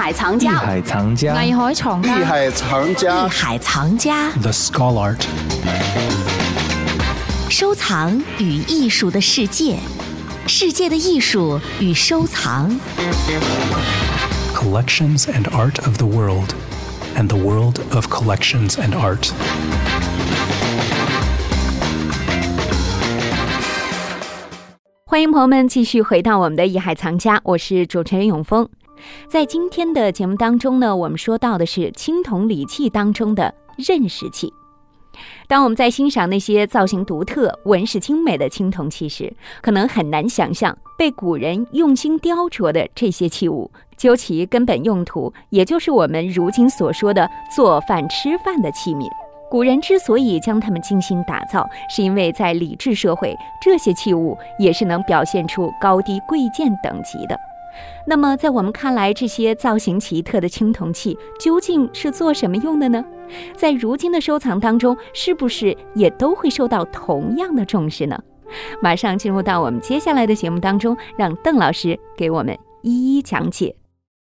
海藏家， 艺海藏家， 艺海藏家， 艺海藏家， 艺海藏家 The Scholar Art， 收藏与艺术的世界，世界的艺术与收藏。 Collections and art of the world, and the world of collections and art. 欢迎朋友们继续回到我们的艺海藏家，我是主持人永峰。在今天的节目当中呢，我们说到的是青铜礼器当中的刃石器。当我们在欣赏那些造型独特、纹饰精美的青铜器时，可能很难想象被古人用心雕琢的这些器物，究其根本用途，也就是我们如今所说的做饭吃饭的器皿。古人之所以将它们精心打造，是因为在礼制社会，这些器物也是能表现出高低贵贱等级的。那么在我们看来，这些造型奇特的青铜器究竟是做什么用的呢？在如今的收藏当中，是不是也都会受到同样的重视呢？马上进入到我们接下来的节目当中，让邓老师给我们一一讲解。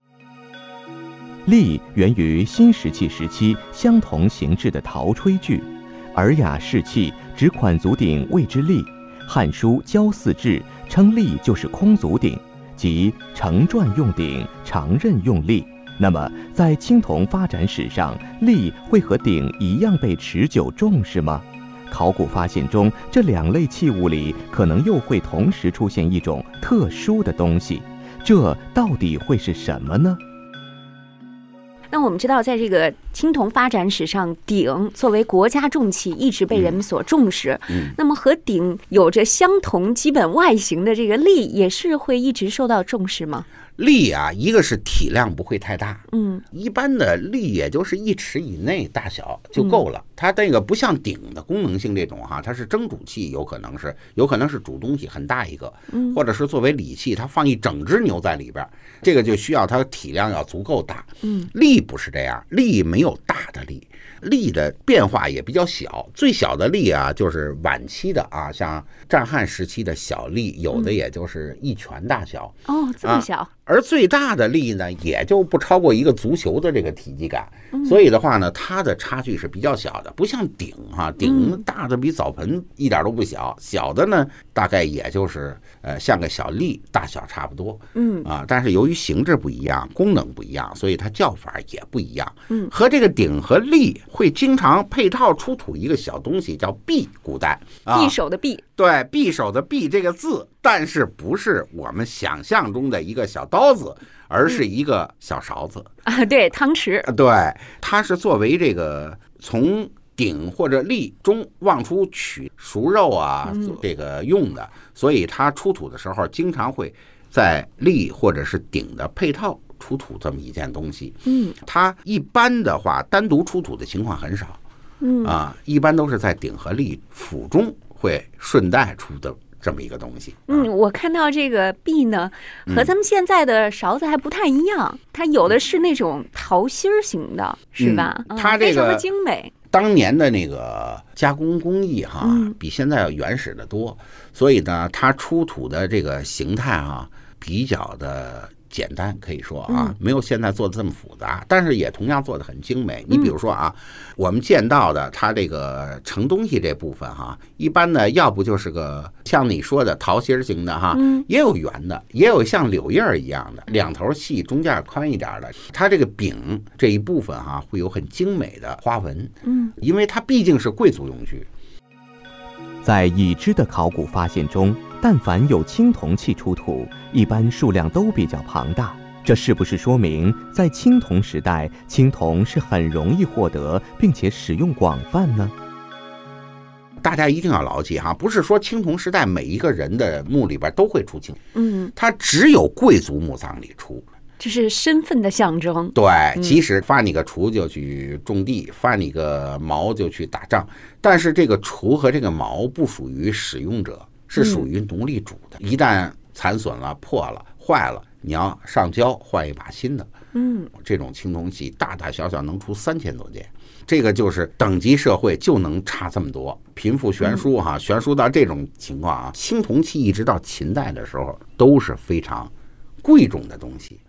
栗源于新石器时期相同形制的陶吹具，尔雅士器指款足鼎谓之栗，《汉书·焦祀志》称栗就是空足鼎，即承转用鼎，长刃用栗。那么在青铜发展史上，栗会和鼎一样被持久重视吗？考古发现中，这两类器物里可能又会同时出现一种特殊的东西，这到底会是什么呢？ 那我们知道，在这个青铜发展史上，鼎作为国家重器一直被人们所重视。那么和鼎有着相同基本外形的这个栗，也是会一直受到重视吗？ 栗啊，一个是体量不会太大，一般的栗也就是1尺以内大小就够了。它那个不像鼎的功能性这种哈，它是蒸煮器，有可能是煮东西很大一个，或者是作为礼器，它放一整只牛在里边，这个就需要它体量要足够大。栗不是这样，栗没有大的栗。栗的变化也比较小，最小的栗啊，就是晚期的啊，像战汉时期的小栗，有的也就是1拳大小。 哦，这么小。 而最大的栗呢，也就不超过一个足球的这个体积感，所以的话呢，它的差距是比较小的，不像鼎啊，鼎大的比澡盆一点都不小，小的呢大概也就是像个小栗大小差不多，但是由于形制不一样，功能不一样，所以它叫法也不一样。和这个鼎和栗会经常配套出土一个小东西叫匕，古代匕首的匕， 对，匕首的匕这个字，但是不是我们想象中的一个小刀子，而是一个小勺子啊，对，汤匙。 对，它是作为这个从鼎或者栗中往出取熟肉啊，这个用的，所以它出土的时候经常会在栗或者是鼎的配套出土这么一件东西。它一般的话单独出土的情况很少，一般都是在鼎和栗府中会顺带出的这么一个东西。 我看到这个匕呢，和咱们现在的勺子还不太一样，它有的是那种桃心型的，是吧？ 它这个非常的精美。 当年的那个加工工艺哈，比现在要原始的多，所以呢，它出土的这个形态啊，比较的简单，可以说啊，没有现在做的这么复杂，但是也同样做的很精美。你比如说啊，我们见到的它这个盛东西这部分哈，一般呢要不就是个像你说的桃心型的哈，也有圆的，也有像柳叶一样的，两头细，中间宽一点的。它这个柄这一部分哈，会有很精美的花纹，因为它毕竟是贵族用具。 在已知的考古发现中，但凡有青铜器出土，一般数量都比较庞大。这是不是说明在青铜时代，青铜是很容易获得并且使用广泛呢？ 大家一定要牢记哈，不是说青铜时代每一个人的墓里边都会出青铜，它只有贵族墓葬里出。 这是身份的象征。 对，其实发你个锄就去种地，发你个矛就去打仗，但是这个锄和这个矛不属于使用者，是属于奴隶主的。一旦残损了、破了、坏了，你要上交换一把新的。这种青铜器大大小小能出3000多件，这个就是等级社会就能差这么多，贫富悬殊哈，悬殊到这种情况啊。青铜器一直到秦代的时候都是非常贵重的东西，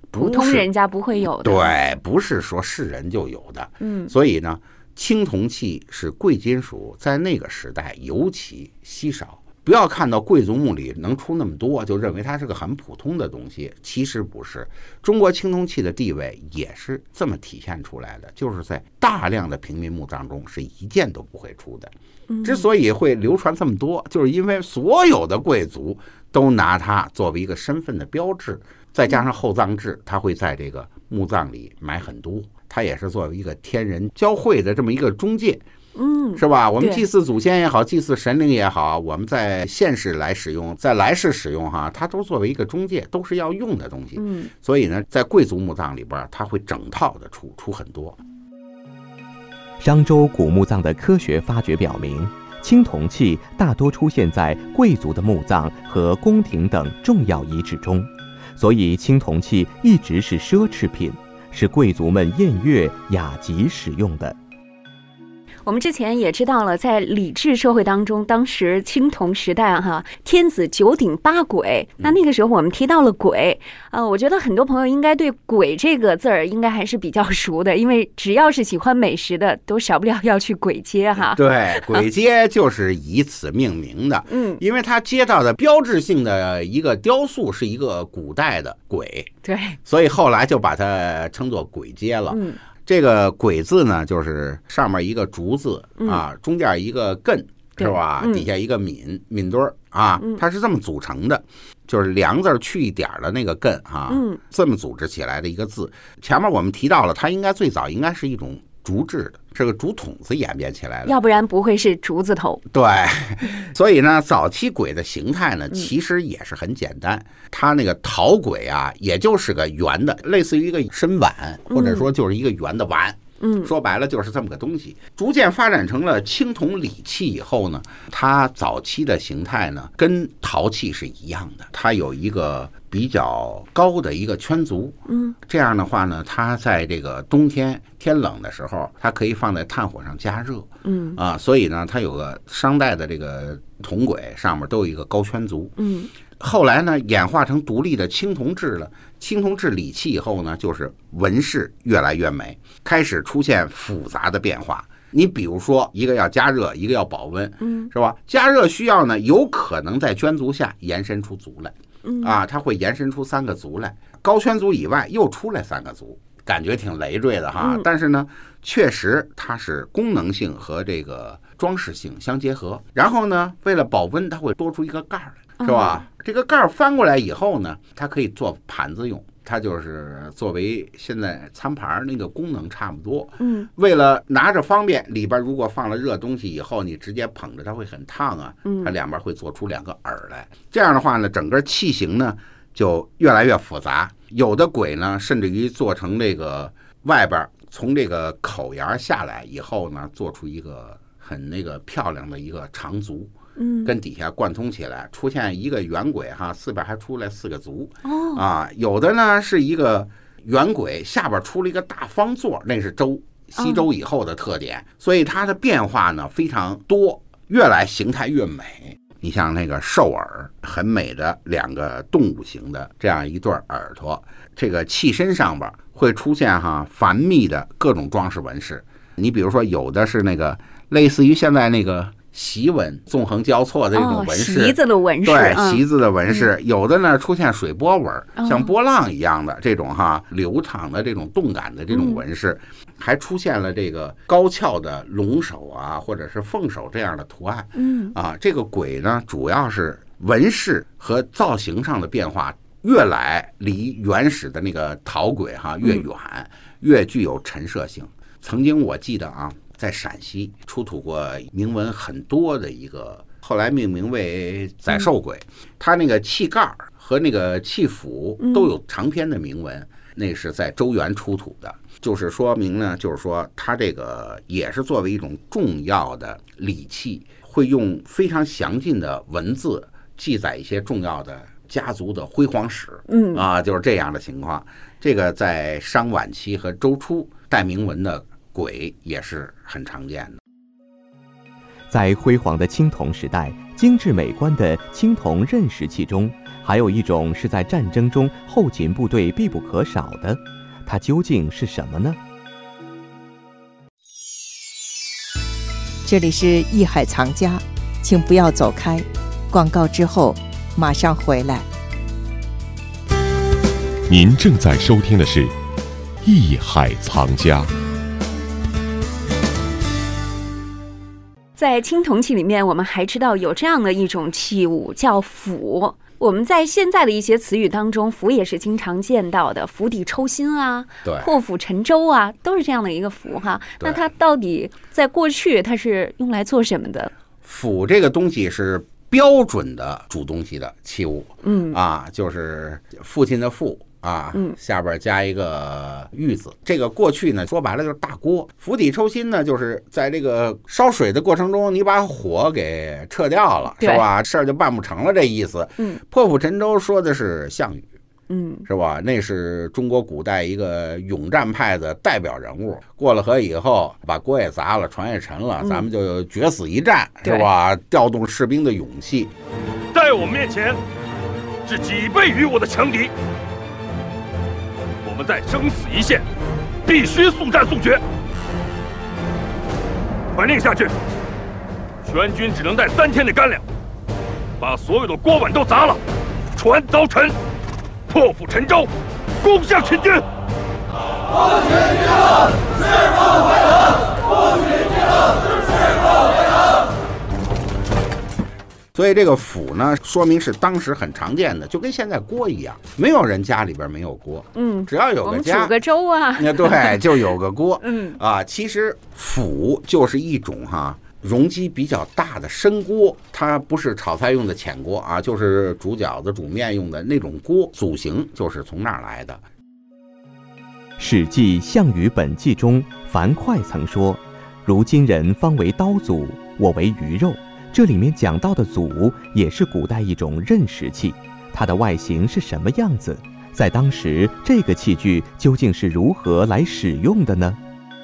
普通人家不会有的。 对，不是说是人就有的。所以呢，青铜器是贵金属，在那个时代尤其稀少。不要看到贵族墓里能出那么多，就认为它是个很普通的东西，其实不是。中国青铜器的地位也是这么体现出来的，就是在大量的平民墓葬中是一件都不会出的。之所以会流传这么多，就是因为所有的贵族都拿它作为一个身份的标志，再加上厚葬制，它会在这个墓葬里埋很多，它也是作为一个天人交汇的这么一个中介。是吧？我们祭祀祖先也好，祭祀神灵也好，我们在现世来使用，在来世使用哈，它都作为一个中介，都是要用的东西。所以呢，在贵族墓葬里边，它会整套的出很多。 商周古墓葬的科学发掘表明，青铜器大多出现在贵族的墓葬和宫廷等重要遗址中，所以青铜器一直是奢侈品，是贵族们宴乐雅集使用的。 我们之前也知道了，在礼制社会当中，当时青铜时代哈，天子九鼎八簋。那个时候我们提到了簋，我觉得很多朋友应该对簋这个字儿应该还是比较熟的，因为只要是喜欢美食的，都少不了要去簋街哈。 对，簋街就是以此命名的。因为它街道的标志性的一个雕塑是一个古代的簋， 对， 所以后来就把它称作簋街了。这个簋字呢，就是上面一个竹字啊，中间一个艮，是吧？底下一个抿墩儿啊，它是这么组成的，就是梁字去一点的那个艮啊，这么组织起来的一个字。前面我们提到了，它应该最早应该是一种竹制的，是个竹筒子演变起来的， 要不然不会是竹字头。 对，所以呢，早期簋的形态呢，其实也是很简单。它那个陶簋啊，也就是个圆的，类似于一个深碗，或者说就是一个圆的碗。说白了就是这么个东西。逐渐发展成了青铜礼器以后呢，它早期的形态呢，跟陶器是一样的，它有一个比较高的一个圈足。这样的话呢，它在这个冬天天冷的时候，它可以放在炭火上加热。所以呢，它有个商代的这个铜簋上面都有一个高圈足。后来呢，演化成独立的青铜制了。青铜制礼器以后呢，就是纹饰越来越美，开始出现复杂的变化。你比如说，一个要加热，一个要保温，是吧？加热需要呢，有可能在圈足下延伸出足来，它会延伸出3个足来。高圈足以外又出来3个足，感觉挺累赘的哈。但是呢，确实它是功能性和这个装饰性相结合。然后呢，为了保温，它会多出一个盖来，是吧？这个盖翻过来以后呢，它可以做盘子用，它就是作为现在餐盘那个功能差不多。为了拿着方便，里边如果放了热东西以后，你直接捧着它会很烫啊。它两边会做出2个耳来，这样的话呢，整个器型呢就越来越复杂。有的簋呢，甚至于做成这个外边从这个口沿下来以后呢，做出一个很那个漂亮的一个长足。跟底下贯通起来，出现一个圆簋哈，四边还出来4个足。有的呢是一个圆簋，下边出了一个大方座，那是西周以后的特点。所以它的变化呢非常多，越来形态越美。你像那个兽耳，很美的2个动物形的这样一对耳朵，这个器身上边会出现繁密的各种装饰纹饰。你比如说，有的是那个类似于现在那个席纹纵横交错的这种纹饰， 席子的纹饰， 对，席子的纹饰。有的呢出现水波纹，像波浪一样的这种流畅的这种动感的这种纹饰，还出现了这个高翘的龙首啊，或者是凤首这样的图案。这个簋呢，主要是纹饰和造型上的变化越来离原始的那个陶簋越远，越具有陈设性。曾经我记得在陕西出土过铭文很多的一个，后来命名为载寿簋。它那个器盖和那个器腹都有长篇的铭文，那是在周原出土的。就是说明呢，就是说它这个也是作为一种重要的礼器，会用非常详尽的文字记载一些重要的家族的辉煌史。就是这样的情况。这个在商晚期和周初带铭文的簋也是很常见的。 在辉煌的青铜时代，精致美观的青铜刃石器中， 还有一种是在战争中后勤部队必不可少的，它究竟是什么呢？ 这里是艺海藏家，请不要走开，广告之后马上回来。 您正在收听的是《艺海藏家》。 在青铜器里面，我们还知道有这样的一种器物叫釜。我们在现在的一些词语当中，釜也是经常见到的，釜底抽薪啊，破釜沉舟啊，都是这样的一个釜哈。那它到底在过去它是用来做什么的？ 釜这个东西是标准的煮东西的器物，就是父亲的父啊，下边加一个玉字。这个过去呢，说白了就是大锅。釜底抽薪呢，就是在这个烧水的过程中，你把火给撤掉了，是吧？事儿就办不成了，这意思。破釜沉舟说的是项羽。是吧？那是中国古代一个勇战派的代表人物。过了河以后，把锅也砸了，船也沉了，咱们就决死一战，是吧？调动士兵的勇气。 在我面前是几倍于我的强敌，我们在生死一线，必须速战速决。传令下去，全军只能带3天的干粮，把所有的锅碗都砸了，船遭沉。破釜沉舟，攻向秦军。不许进了，誓不回头！不许进了，誓不回头！所以这个釜呢，说明是当时很常见的，就跟现在锅一样，没有人家里边没有锅。只要有个家， 我们煮个粥啊， 对，就有个锅。其实釜就是一种容积比较大的深锅，它不是炒菜用的浅锅啊，就是煮饺子、煮面用的那种锅，祖型就是从那儿来的。 《史记·项羽本纪》中，樊哙曾说：“如今人方为刀俎，我为鱼肉。”这里面讲到的俎也是古代一种刃石器，它的外形是什么样子？在当时，这个器具究竟是如何来使用的呢？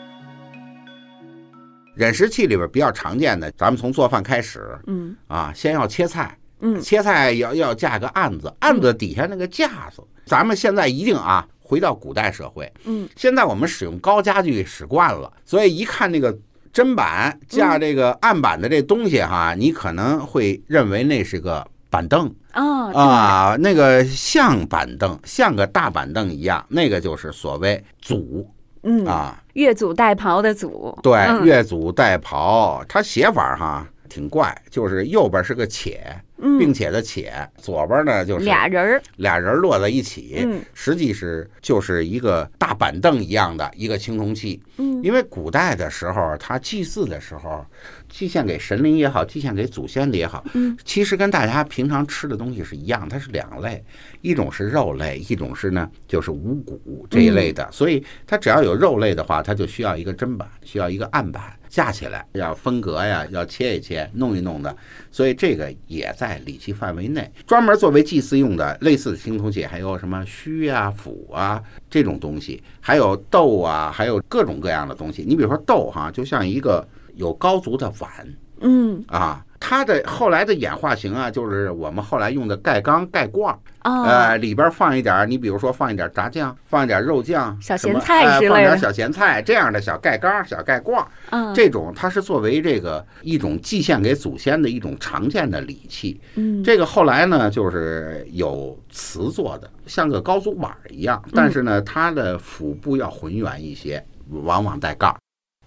忍食器里边比较常见的，咱们从做饭开始，先要切菜，切菜要架个案子，案子底下那个架子，咱们现在一定回到古代社会，现在我们使用高家具使惯了，所以一看那个砧板架这个案板的这东西你可能会认为那是个板凳那个像板凳，像个大板凳一样，那个就是所谓俎。 越俎代庖的俎， 对，越俎代庖，它写法挺怪，就是右边是个且，并且的且，左边呢就是俩人摞在一起，实际就是一个大板凳一样的一个青铜器。因为古代的时候，他祭祀的时候，祭献给神灵也好，祭献给祖先的也好，其实跟大家平常吃的东西是一样，它是2类，一种是肉类，一种是呢就是五谷这一类的。所以它只要有肉类的话，它就需要一个砧板，需要一个案板架起来，要分隔呀，要切一切，弄一弄的。所以这个也在礼器范围内，专门作为祭祀用的类似的青铜器，还有什么须釜这种东西，还有豆还有各种各样的东西。你比如说豆就像一个有高足的碗，它的后来的演化型就是我们后来用的盖缸、盖罐，里边放一点，你比如说放一点炸酱，放一点肉酱、 小咸菜之类的， 放点小咸菜这样的小盖缸、小盖罐，这种它是作为这个一种祭献给祖先的一种常见的礼器。这个后来呢，就是有瓷做的，像个高足碗一样，但是呢，它的腹部要浑圆一些，往往带盖。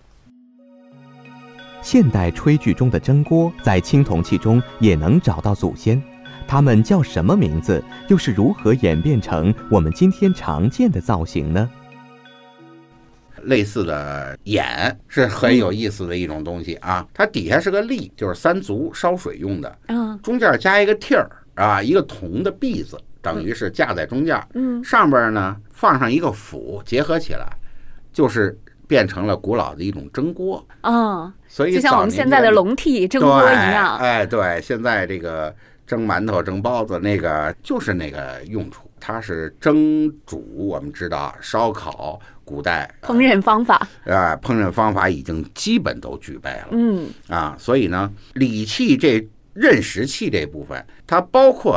现代炊具中的蒸锅在青铜器中也能找到祖先，它们叫什么名字？又是如何演变成我们今天常见的造型呢？ 类似的眼是很有意思的一种东西它底下是个立，就是3足烧水用的，中间加一个屉儿一个铜的篦子，等于是架在中间，上边呢放上一个釜，结合起来，就是变成了古老的一种蒸锅所以就像我们现在的笼屉蒸锅一样。 对，现在这个蒸馒头、蒸包子那个就是那个用处，它是蒸煮。我们知道烧烤古代烹饪方法烹饪方法已经基本都具备了。所以呢，礼器这认食器这部分，它包括了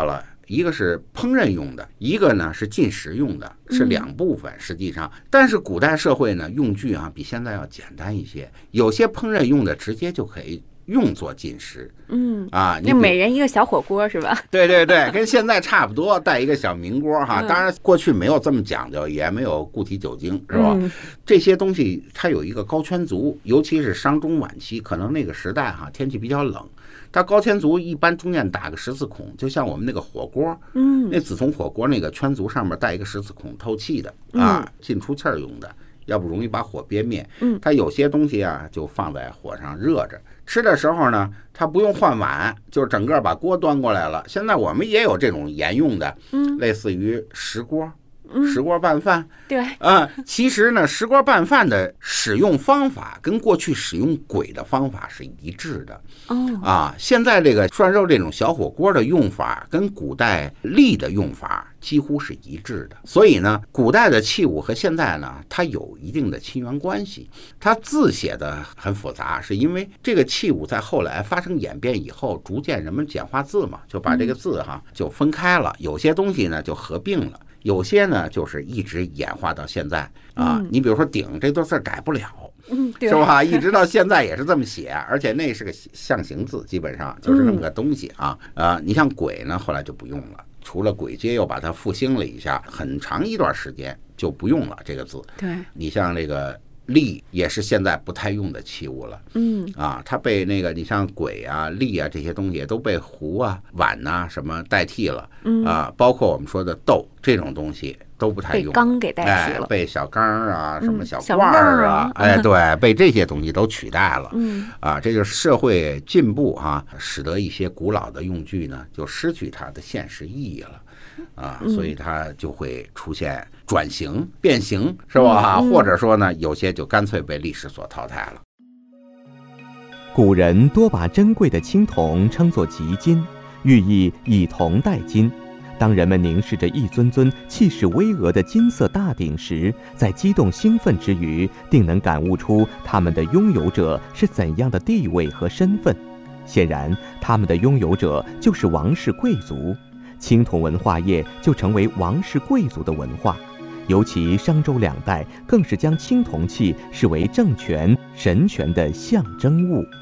一个是烹饪用的，一个呢是进食用的，是两部分。实际上，但是古代社会呢，用具比现在要简单一些，有些烹饪用的直接就可以用作进食。 就每人一个小火锅是吧？ 对对对，跟现在差不多，带一个小明锅哈。当然，过去没有这么讲究，也没有固体酒精，是吧？这些东西它有一个高圈足，尤其是商中晚期，可能那个时代天气比较冷。它高圈足一般中间打个十字孔，就像我们那个火锅，那紫铜火锅那个圈足上面带一个十字孔，透气的进出气儿用的，要不容易把火憋灭。它有些东西就放在火上热着，吃的时候呢，它不用换碗，就是整个把锅端过来了。现在我们也有这种沿用的，类似于石锅。石锅拌饭， 对其实呢，石锅拌饭的使用方法跟过去使用簋的方法是一致的。现在这个涮肉这种小火锅的用法跟古代笲的用法几乎是一致的。所以呢，古代的器物和现在呢，它有一定的亲缘关系。它字写的很复杂，是因为这个器物在后来发生演变以后，逐渐人们简化字嘛，就把这个字就分开了，有些东西呢就合并了。有些呢，就是一直演化到现在你比如说鼎这都字改不了，是吧？一直到现在也是这么写，而且那是个象形字，基本上就是这么个东西你像簋呢，后来就不用了，除了簋街又把它复兴了一下，很长一段时间就不用了这个字。 对， 你像这个笲也是现在不太用的器物了。它被那个你像簋笲这些东西都被壶碗什么代替了。包括我们说的豆这种东西都不太用， 被缸给代替了， 被小缸什么小罐对，被这些东西都取代了。这个社会进步使得一些古老的用具呢就失去它的现实意义了。所以它就会出现转型、变形，是吧？或者说呢，有些就干脆被历史所淘汰了。 古人多把珍贵的青铜称作极金，寓意以铜代金。当人们凝视着一尊尊气势巍峨的金色大鼎时，在激动兴奋之余，定能感悟出他们的拥有者是怎样的地位和身份。显然，他们的拥有者就是王室贵族。青铜文化业就成为王室贵族的文化，尤其商周两代更是将青铜器视为政权、神权的象征物。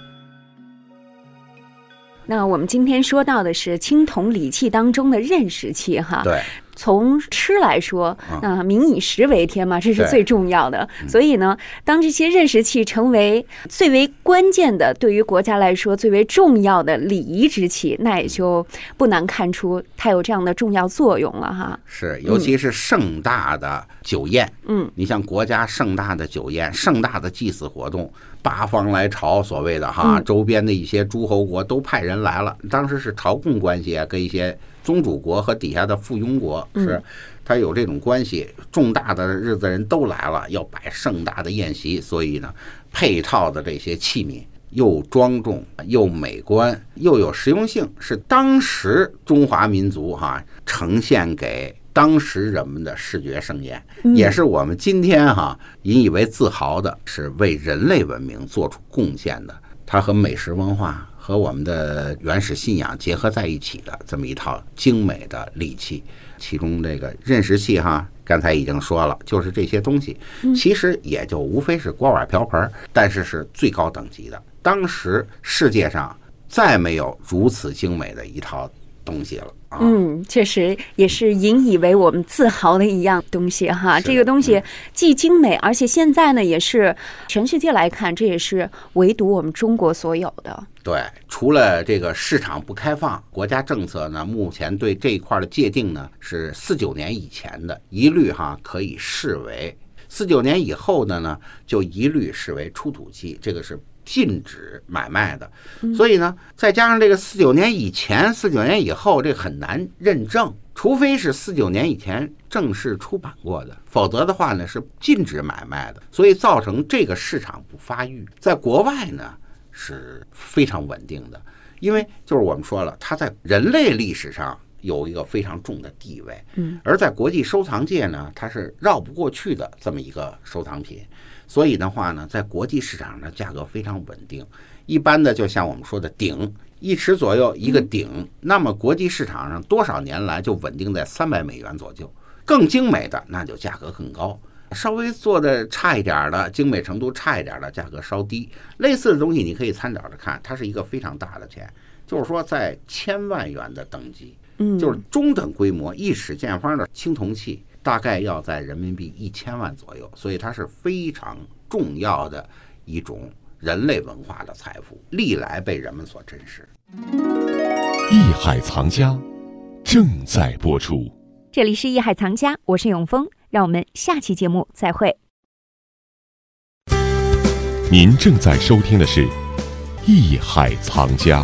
那我们今天说到的是青铜礼器当中的认识器对。 从吃来说，民以食为天嘛，这是最重要的。所以呢，当这些认识器成为最为关键的，对于国家来说最为重要的礼仪之器，那也就不难看出它有这样的重要作用了是，尤其是盛大的酒宴，你像国家盛大的酒宴、盛大的祭祀活动，八方来朝，所谓的周边的一些诸侯国都派人来了。当时是朝贡关系跟一些宗主国和底下的附庸国是，他有这种关系，重大的日子人都来了，要摆盛大的宴席，所以呢，配套的这些器皿又庄重又美观又有实用性，是当时中华民族呈现给当时人们的视觉盛宴，也是我们今天引以为自豪的，是为人类文明做出贡献的。它和美食文化和我们的原始信仰结合在一起的这么一套精美的礼器，其中这个认识器刚才已经说了，就是这些东西其实也就无非是锅碗瓢盆，但是是最高等级的。当时世界上再没有如此精美的一套东西了。 确实也是引以为我们自豪的一样东西这个东西既精美，而且现在呢也是全世界来看，这也是唯独我们中国所有的。 对，除了这个市场不开放，国家政策呢目前对这一块的界定呢是49年以前的，一律可以视为49年以后的呢就一律视为出土器，这个是禁止买卖的。所以呢，再加上这个49年以前、49年以后，这很难认证，除非是49年以前正式出版过的，否则的话呢是禁止买卖的。所以造成这个市场不发育，在国外呢是非常稳定的，因为就是我们说了，它在人类历史上有一个非常重的地位，而在国际收藏界呢，它是绕不过去的这么一个收藏品。所以的话呢，在国际市场上价格非常稳定。一般的就像我们说的鼎， 1尺左右一个顶，那么国际市场上多少年来就稳定在$300左右。更精美的那就价格更高，稍微做的差一点的，精美程度差一点的，价格稍低。类似的东西你可以参照着看，它是一个非常大的钱，就是说在1000万元的等级，就是中等规模1尺见方的青铜器，大概要在人民币1000万左右，所以它是非常重要的一种人类文化的财富，历来被人们所珍视。 艺海藏家正在播出。 这里是艺海藏家，我是永峰，让我们下期节目再会。 您正在收听的是艺海藏家。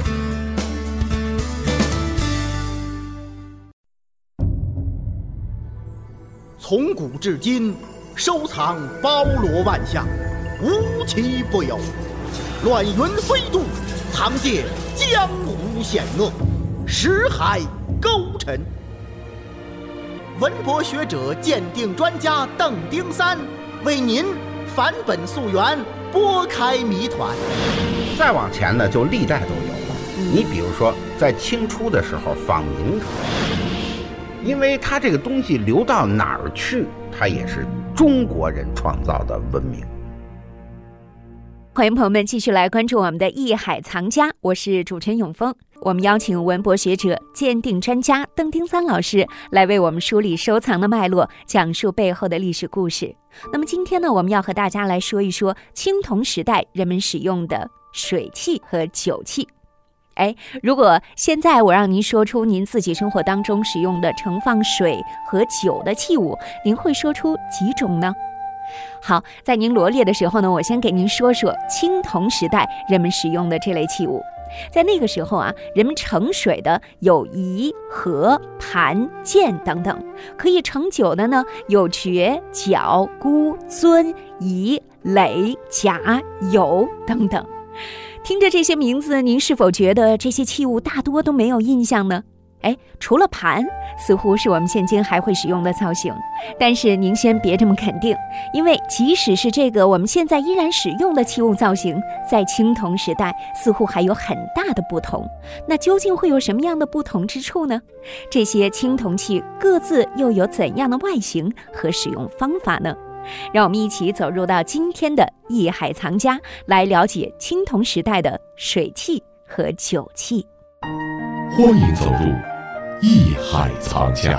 从古至今，收藏包罗万象，无奇不有。乱云飞渡，藏借江湖险恶，识海沟沉。文博学者鉴定专家邓丁三为您返本溯源，拨开谜团。 再往前呢，就历代都有了。你比如说，在清初的时候仿明朝，因为它这个东西流到哪儿去，它也是中国人创造的文明。 欢迎朋友们继续来关注我们的艺海藏家，我是主持人永峰。我们邀请文博学者、鉴定专家邓丁三老师来为我们梳理收藏的脉络，讲述背后的历史故事。那么今天呢，我们要和大家来说一说青铜时代人们使用的水器和酒器。如果现在我让您说出您自己生活当中使用的盛放水和酒的器物，您会说出几种呢？好，在您罗列的时候呢，我先给您说说青铜时代人们使用的这类器物。在那个时候啊，人们盛水的有仪、盒、盘、剑等等，可以盛酒的呢有爵、角、箍、尊、仪、垒、甲、牖等等。听着这些名字，您是否觉得这些器物大多都没有印象呢？除了盘，似乎是我们现今还会使用的造型。但是您先别这么肯定，因为即使是这个我们现在依然使用的器物造型，在青铜时代似乎还有很大的不同。那究竟会有什么样的不同之处呢？这些青铜器各自又有怎样的外形和使用方法呢？让我们一起走入到今天的艺海藏家，来了解青铜时代的水器和酒器。 欢迎走入艺海藏家。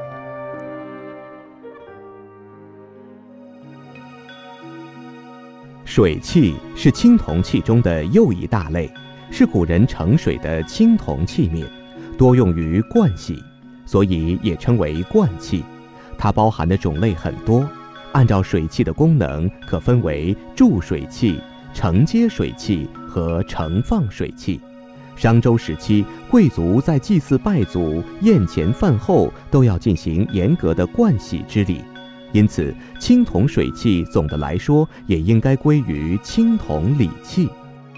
水器是青铜器中的又一大类，是古人盛水的青铜器皿，多用于盥洗，所以也称为盥器。它包含的种类很多，按照水器的功能可分为注水器、承接水器和盛放水器。商周时期，贵族在祭祀拜祖、宴前饭后都要进行严格的盥洗之礼，因此青铜水器总的来说也应该归于青铜礼器。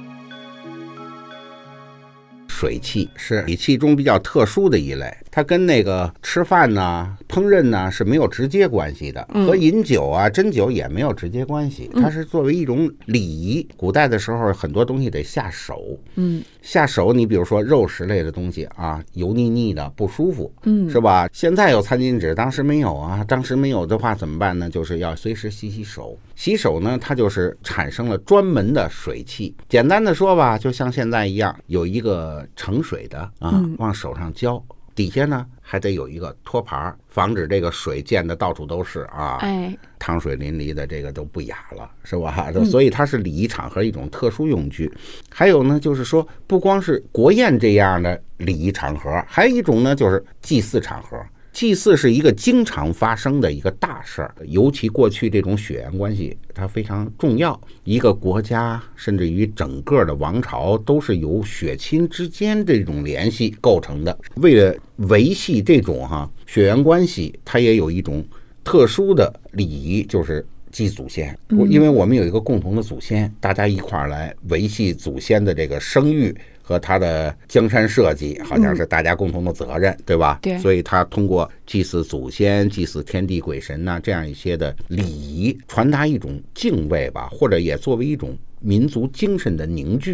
水器是礼器中比较特殊的一类，它跟那个吃饭呢、烹饪呢是没有直接关系的，和饮酒啊、斟酒也没有直接关系，它是作为一种礼仪。古代的时候很多东西得下手，下手你比如说肉食类的东西啊，油腻腻的不舒服，是吧？现在有餐巾纸，当时没有啊，当时没有的话怎么办呢？就是要随时洗洗手。洗手呢，它就是产生了专门的水器。简单的说吧，就像现在一样，有一个盛水的啊，往手上浇，底下呢还得有一个托盘，防止这个水溅的到处都是啊，汤水淋漓的，这个都不雅了，是吧？所以它是礼仪场合一种特殊用具。还有呢，就是说不光是国宴这样的礼仪场合，还有一种呢就是祭祀场合。祭祀是一个经常发生的一个大事儿，尤其过去这种血缘关系它非常重要，一个国家甚至于整个的王朝都是由血亲之间这种联系构成的。为了维系这种血缘关系，它也有一种特殊的礼仪，就是祭祖先。因为我们有一个共同的祖先，大家一块儿来维系祖先的这个声誉和他的江山社稷，好像是大家共同的责任，对吧？对。所以他通过祭祀祖先、祭祀天地鬼神这样一些的礼仪，传达一种敬畏吧，或者也作为一种民族精神的凝聚。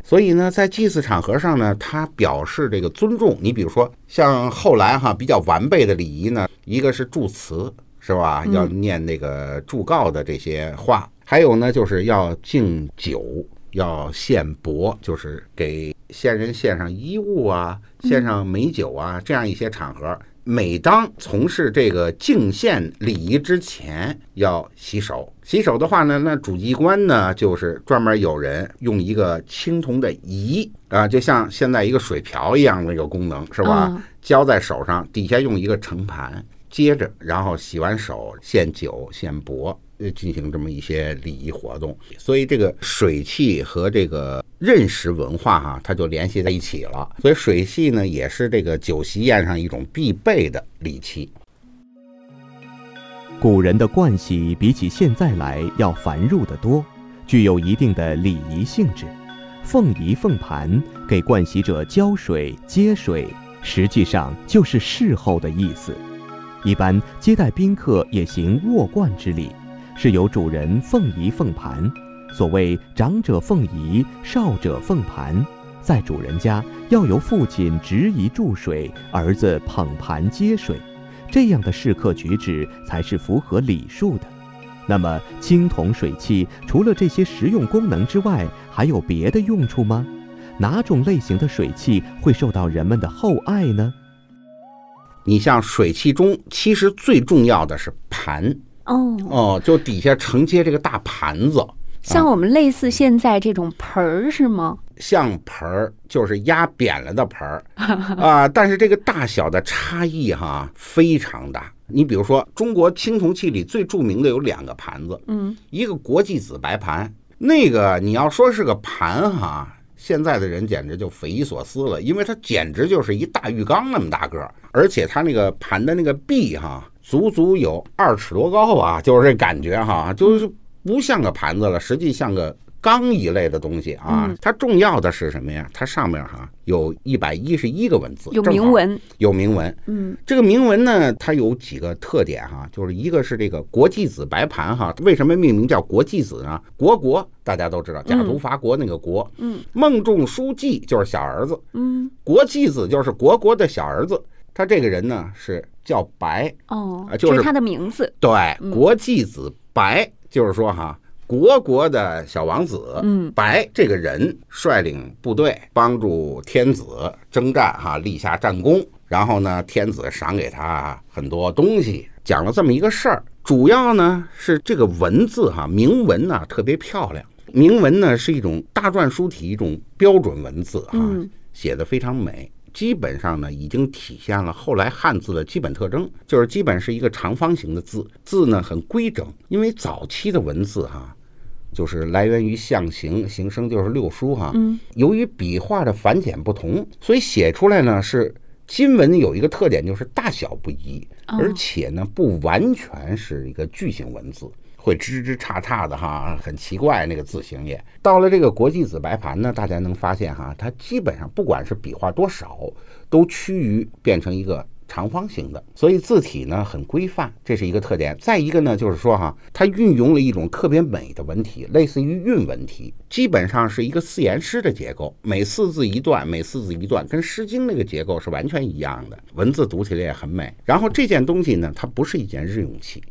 所以呢，在祭祀场合上呢，它表示这个尊重。你比如说，像后来比较完备的礼仪呢，一个是祝词，是吧？要念那个祝告的这些话，还有呢，就是要敬酒，要献帛，就是给先人献上衣物啊，献上美酒啊，这样一些场合。每当从事这个敬献礼仪之前，要洗手。洗手的话呢，那主祭官呢，就是专门有人用一个青铜的仪啊，就像现在一个水瓢一样的一个功能，是吧？浇在手上，底下用一个盛盘接着，然后洗完手献酒献帛，进行这么一些礼仪活动。所以这个水器和这个认识文化它就联系在一起了。所以水器呢，也是这个酒席宴上一种必备的礼器。 古人的盥洗比起现在来要繁缛得多，具有一定的礼仪性质。奉仪奉盘，给盥洗者浇水接水，实际上就是侍候的意思。一般接待宾客也行握冠之礼，是由主人奉仪奉盘。所谓长者奉仪，少者奉盘。在主人家，要由父亲执仪注水，儿子捧盘接水，这样的适客举止才是符合礼数的。那么青铜水器除了这些实用功能之外，还有别的用处吗？哪种类型的水器会受到人们的厚爱呢？ 你像水器中，其实最重要的是盘就底下承接这个大盘子。 像我们类似现在这种盆儿是吗？ 像盆儿就是压扁了的盆儿但是这个大小的差异非常大。你比如说，中国青铜器里最著名的有2个盘子，一个国际紫白盘，那个你要说是个盘现在的人简直就匪夷所思了，因为它简直就是一大浴缸那么大个儿，而且它那个盘的那个壁足足有2尺多高啊，就是这感觉就是不像个盘子了，实际像个缸一类的东西它重要的是什么呀？它上面有111个文字， 有铭文， 有铭文。这个铭文呢，它有几个特点就是一个是这个国际紫白盘为什么命名叫国际紫呢？国大家都知道，假途伐国那个国，孟仲舒记就是小儿子，国际紫就是国的小儿子。他这个人呢是叫白就是他的名字。 对，国际紫白就是说国的小王子，白这个人率领部队帮助天子征战立下战功，然后呢天子赏给他很多东西，讲了这么一个事儿。主要呢是这个文字铭文特别漂亮。铭文呢是一种大篆书体，一种标准文字写得非常美。基本上呢已经体现了后来汉字的基本特征，就是基本是一个长方形的字，字呢很规整。因为早期的文字就是来源于象形，形声就是六书由于笔画的繁简不同，所以写出来呢是金文有一个特点，就是大小不一，而且呢不完全是一个句型文字，会枝枝杈杈的很奇怪，那个字形也。到了这个国际紫白盘呢，大家能发现它基本上不管是笔画多少，都趋于变成一个长方形的，所以字体呢很规范，这是一个特点。再一个呢，就是说它运用了一种特别美的文体，类似于韵文体，基本上是一个4言诗的结构，每4字一段，每4字一段，跟《诗经》那个结构是完全一样的，文字读起来也很美。然后这件东西呢，它不是一件日用器。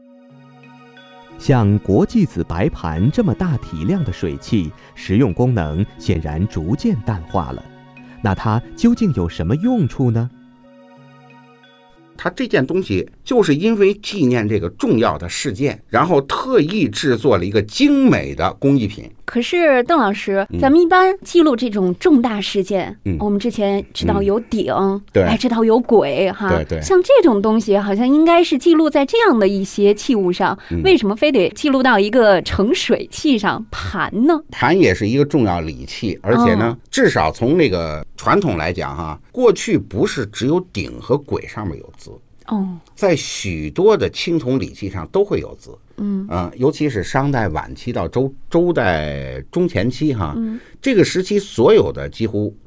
像国际紫白盘这么大体量的水器，实用功能显然逐渐淡化了。那它究竟有什么用处呢？ 它这件东西就是因为纪念这个重要的事件，然后特意制作了一个精美的工艺品。 可是邓老师，咱们一般记录这种重大事件，我们之前知道有鼎，还知道有簋对， 像这种东西好像应该是记录在这样的一些器物上，为什么非得记录到一个盛水器上盘呢？ 盘也是一个重要礼器，而且呢，至少从那个传统来讲过去不是只有鼎和簋上面有字。在许多的青铜礼器上都会有字，尤其是商代晚期到周代中前期这个时期所有的几乎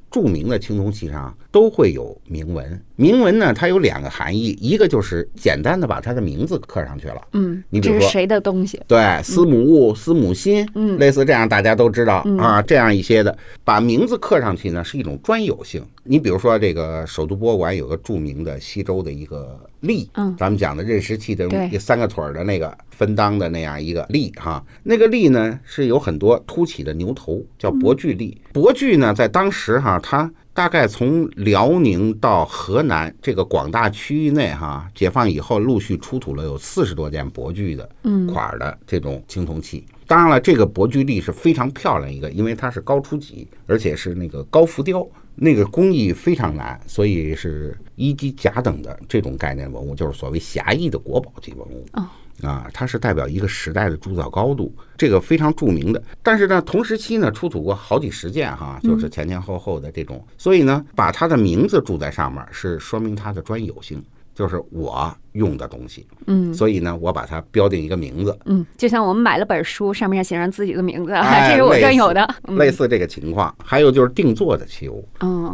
著名的青铜器上都会有铭文。铭文呢，它有2个含义，一个就是简单的把它的名字刻上去了，你比如说这是谁的东西？ 对，司母戊、司母辛，类似这样大家都知道啊，这样一些的，把名字刻上去呢是一种专有性。你比如说这个首都博物馆有个著名的西周的一个立，咱们讲的刃石器的3个腿的那个分裆的那样一个立哈，那个立呢是有很多凸起的牛头，叫伯具立。伯具呢在当时哈，它大概从辽宁到河南这个广大区域内哈，解放以后陆续出土了有40多件伯具的款的这种青铜器。当然了，这个伯具立是非常漂亮一个，因为它是高出级，而且是那个高浮雕，那个工艺非常难，所以是1级甲等的这种概念文物，就是所谓狭义的国宝级文物。它是代表一个时代的铸造高度，这个非常著名的。但是呢，同时期呢出土过好几十件哈，就是前前后后的这种，所以呢，把它的名字铸在上面是说明它的专有性，就是我用的东西。所以呢，我把它标定一个名字。 就像我们买了本书，上面写上自己的名字，这是我专有的。 类似这个情况。还有就是定做的器物。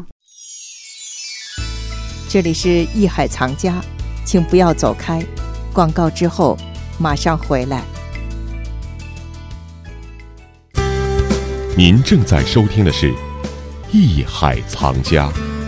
这里是艺海藏家，请不要走开，广告之后马上回来。 您正在收听的是《艺海藏家》。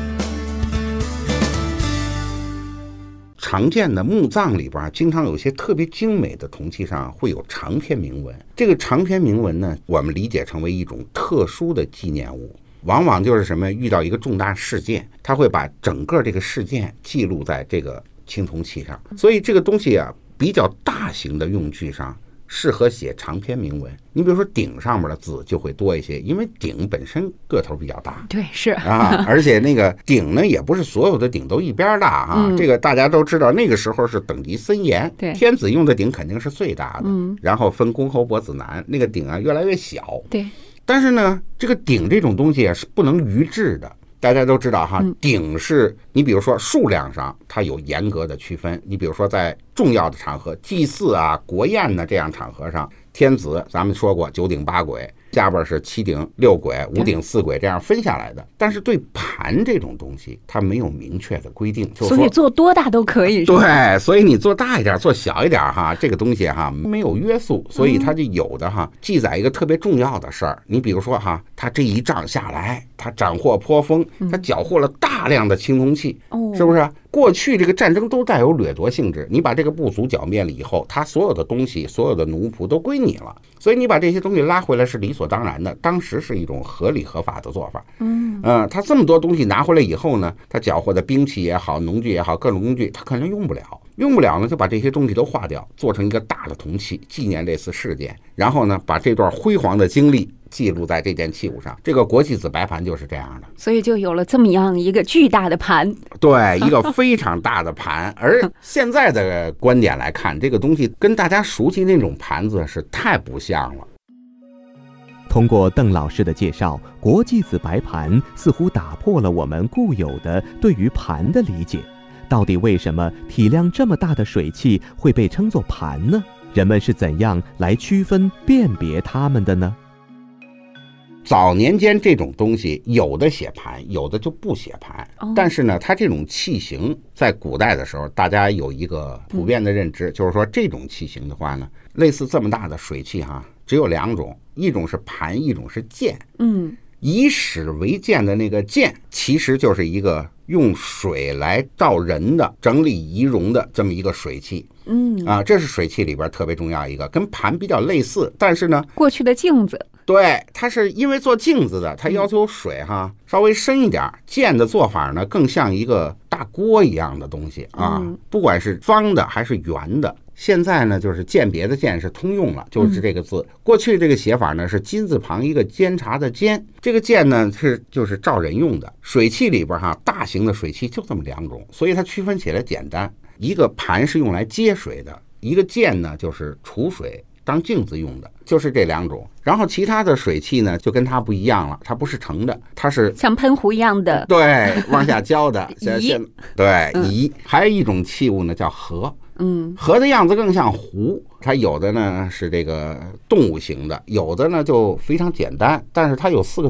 常见的墓葬里边经常有些特别精美的铜器上会有长篇铭文，这个长篇铭文呢，我们理解成为一种特殊的纪念物，往往就是什么，遇到一个重大事件，它会把整个这个事件记录在这个青铜器上，所以这个东西啊，比较大型的用具上适合写长篇铭文。你比如说鼎上面的字就会多一些，因为鼎本身个头比较大， 对，是而且那个鼎呢，也不是所有的鼎都一边大啊。这个大家都知道，那个时候是等级森严， 对， 天子用的鼎肯定是最大的，然后分公侯伯子男，那个鼎啊越来越小， 对。 但是呢，这个鼎这种东西啊是不能逾制的。大家都知道哈，鼎是你比如说数量上它有严格的区分，你比如说在重要的场合，祭祀啊、国宴呢这样场合上，天子咱们说过9鼎8簋，下边是7鼎6簋、5鼎4簋这样分下来的。但是对盘这种东西，它没有明确的规定，就是说所以做多大都可以。 对，所以你做大一点、做小一点哈，这个东西哈没有约束，所以它就有的哈记载一个特别重要的事儿。你比如说哈，他这一仗下来，他斩获颇丰，他缴获了大量的青铜器，是不是？过去这个战争都带有掠夺性质，你把这个部族剿灭了以后，他所有的东西、所有的奴仆都归你了，所以你把这些东西拉回来是理所当然的，当时是一种合理合法的做法。他这么多东西拿回来以后呢，他缴获的兵器也好、农具也好、各种工具，他可能用不了呢，就把这些东西都化掉，做成一个大的铜器，纪念这次事件，然后呢，把这段辉煌的经历记录在这件器物上。这个国际紫白盘就是这样的， 所以就有了这么样一个巨大的盘。 对，一个非常大的盘。而现在的观点来看，这个东西跟大家熟悉那种盘子是太不像了。 通过邓老师的介绍，国际紫白盘似乎打破了我们固有的对于盘的理解。到底为什么体量这么大的水器会被称作盘呢？人们是怎样来区分辨别它们的呢？ 早年间这种东西有的写盘，有的就不写盘，但是呢，它这种器型在古代的时候，大家有一个普遍的认知，就是说这种器型的话呢，类似这么大的水器哈，只有2种，一种是盘，一种是剑。以史为鉴的那个剑，其实就是一个用水来造人的、整理仪容的这么一个水器。这是水器里边特别重要一个，跟盘比较类似，但是呢， 过去的镜子， 对，它是因为做镜子的，它要求水哈稍微深一点。剑的做法呢，更像一个大锅一样的东西啊，不管是方的还是圆的。现在呢，就是鉴别的鉴是通用了，就是这个字。过去这个写法呢是金字旁一个监察的监，这个剑呢就是照人用的。水器里边哈，大型的水器就这么2种，所以它区分起来简单。一个盘是用来接水的，一个剑呢就是储水当镜子用的，就是这2种。然后其他的水器呢就跟它不一样了，它不是盛的，它是像喷壶一样的， 对，往下浇的仪， 对，仪。还有一种器物呢叫盒。盒的样子更像壶，它有的呢是这个动物型的，有的呢就非常简单，但是它有4个腿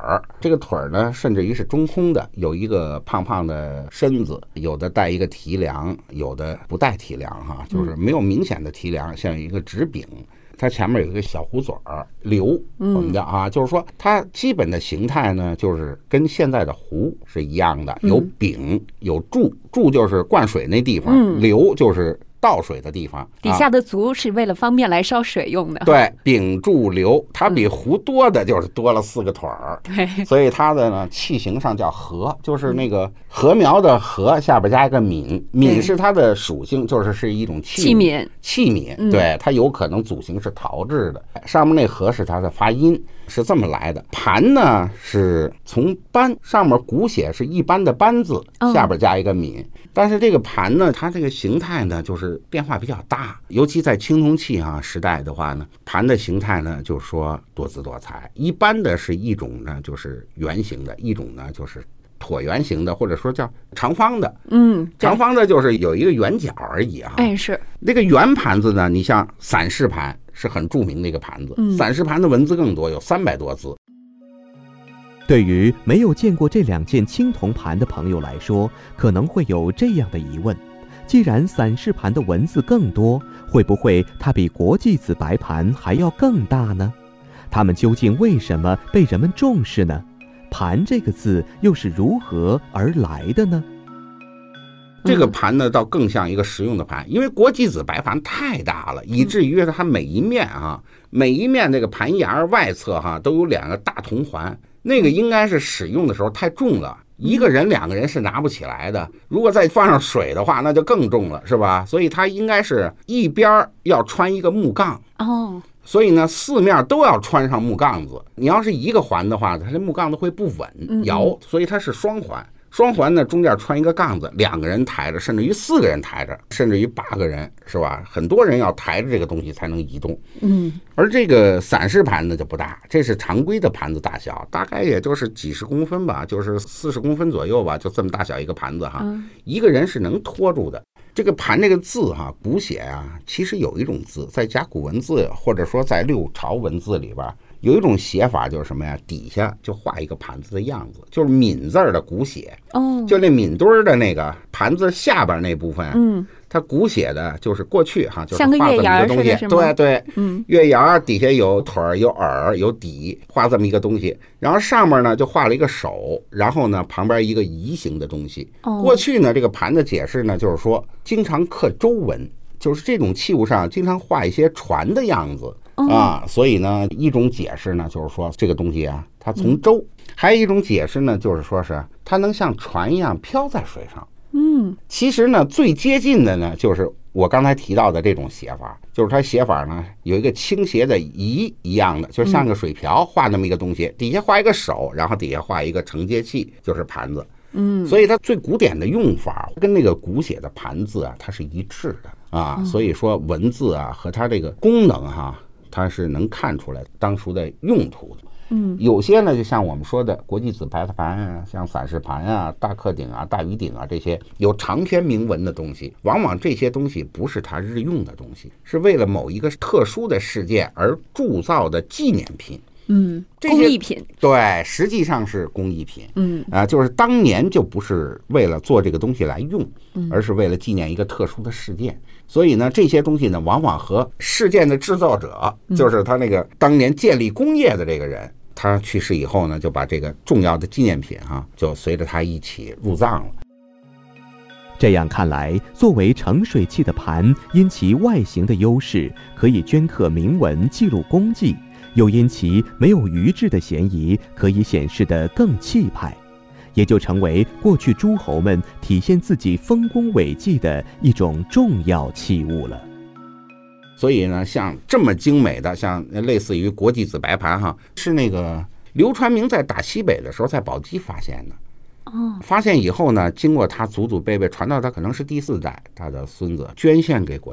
儿，这个腿儿呢甚至于是中空的，有一个胖胖的身子，有的带一个提梁，有的不带提梁哈，就是没有明显的提梁，像一个直柄。它前面有一个小壶嘴儿流，我们叫啊，就是说它基本的形态呢，就是跟现在的壶是一样的，有柄有柱，柱就是灌水那地方，流就是倒水的地方， 底下的足是为了方便来烧水用的。 对，柄柱流，它比壶多的就是多了4个腿儿。 对， 所以它的呢器形上叫禾，就是那个禾苗的禾下边加一个皿，皿是它的属性，就是一种器皿。对，它有可能祖形是陶制的，上面那禾是它的发音，是这么来的。盘呢是从班上面古写是一般的班字，下边加一个皿。但是这个盘呢，它这个形态呢，就是变化比较大，尤其在青铜器时代的话呢，盘的形态呢，就是说多姿多彩。一般的是一种呢，就是圆形的；一种呢，就是椭圆形的，或者说叫长方的。长方的就是有一个圆角而已啊。 是那个圆盘子呢，你像散氏盘是很著名的一个盘子，散氏盘的文字更多，有300多字。 对于没有见过这2件青铜盘的朋友来说，可能会有这样的疑问：既然散氏盘的文字更多，会不会它比国际紫白盘还要更大呢？它们究竟为什么被人们重视呢？盘这个字又是如何而来的呢？ 这个盘呢，倒更像一个实用的盘，因为国际紫白盘太大了，以至于它每一面那个盘沿外侧都有2个大铜环。那个应该是使用的时候太重了，一个人2个人是拿不起来的，如果再放上水的话那就更重了，是吧？所以它应该是一边要穿一个木杠，所以呢4面都要穿上木杠子。你要是一个环的话，它这木杠子会不稳摇，所以它是双环。双环呢，中间穿一个杠子，2个人抬着，甚至于4个人抬着，甚至于8个人，是吧？很多人要抬着这个东西才能移动。而这个散氏盘呢就不大，这是常规的盘子大小，大概也就是几十公分吧，就是40公分左右吧，就这么大小一个盘子一个人是能拖住的。这个盘这个字古写其实有一种字在甲骨文字或者说在六朝文字里边有一种写法，就是什么呀？底下就画一个盘子的样子，就是皿字的古写。就那皿墩的那个盘子下边那部分，它古写的就是过去就是画这么一个东西。对，月牙底下有腿儿、有耳、有底，画这么一个东西。然后上面呢就画了一个手，然后呢旁边一个仪形的东西。过去呢这个盘的解释呢，就是说经常刻周文，就是这种器物上经常画一些船的样子。所以呢，一种解释呢，就是说这个东西它从舟；还有一种解释呢，就是说是它能像船一样飘在水上。其实呢，最接近的呢，就是我刚才提到的这种写法，就是它写法呢有一个倾斜的仪一样的，就像个水瓢画那么一个东西，底下画一个手，然后底下画一个承接器，就是盘子。所以它最古典的用法跟那个古写的盘字它是一致的所以说文字和它这个功能它是能看出来当初的用途的。有些呢就像我们说的国际紫白盘像散氏盘大克鼎大盂鼎这些有长篇铭文的东西，往往这些东西不是它日用的东西，是为了某一个特殊的事件而铸造的纪念品。 工艺品。 对，实际上是工艺品。就是当年就不是为了做这个东西来用，而是为了纪念一个特殊的事件。所以呢，这些东西呢，往往和事件的制造者，就是他那个当年建立工业的这个人，他去世以后呢，就把这个重要的纪念品就随着他一起入葬了。 这样看来，作为盛水器的盘，因其外形的优势，可以镌刻铭文记录功绩，又因其没有余质的嫌疑，可以显示得更气派，也就成为过去诸侯们体现自己丰功伟绩的一种重要器物了。 所以呢，像这么精美的，像类似于国际紫白盘是那个刘传明在打西北的时候在宝鸡发现的。发现以后呢，经过他祖祖辈辈传到他可能是第4代，他的孙子捐献给国家的。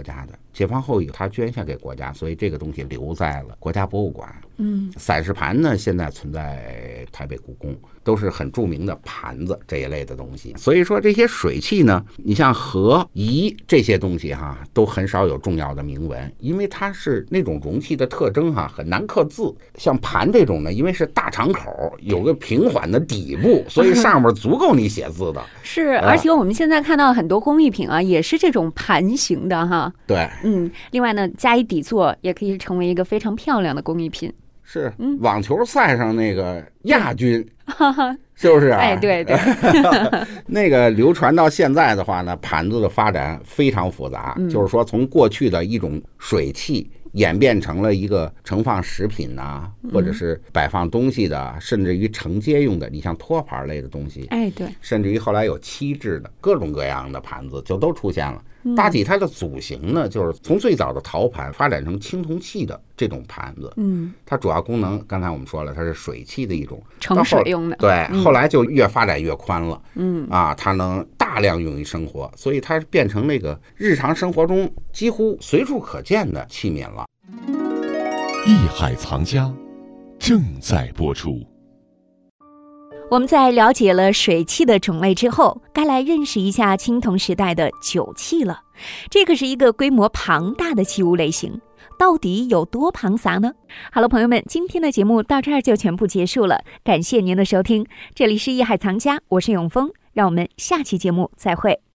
解放后以后他捐献给国家，所以这个东西留在了国家博物馆。散氏盘呢，现在存在台北故宫，都是很著名的盘子这一类的东西。所以说这些水器呢，你像和仪这些东西都很少有重要的铭文，因为它是那种容器的特征很难刻字。像盘这种呢，因为是大长口，有个平缓的底部，所以上面足够你写字的。 是，而且我们现在看到很多工艺品也是这种盘形的对， 另外呢，加以底座也可以成为一个非常漂亮的工艺品。 是，网球赛上那个亚军，是不是啊？ 哎，对对。 那个流传到现在的话呢，盘子的发展非常复杂，就是说从过去的一种水器演变成了一个盛放食品或者是摆放东西的，甚至于承接用的，你像托盘类的东西， 哎，对， 甚至于后来有漆制的各种各样的盘子就都出现了。大体它的祖型呢，就是从最早的陶盘发展成青铜器的这种盘子。它主要功能刚才我们说了，它是水器的一种， 盛水用的。 对，后来就越发展越宽了。它能大量用于生活，所以它变成那个日常生活中几乎随处可见的器皿了。 艺海藏家正在播出。 我们在了解了水器的种类之后，该来认识一下青铜时代的酒器了。这可是一个规模庞大的器物类型，到底有多庞杂呢？好了，朋友们，今天的节目到这儿就全部结束了，感谢您的收听。这里是艺海藏家，我是永峰，让我们下期节目再会。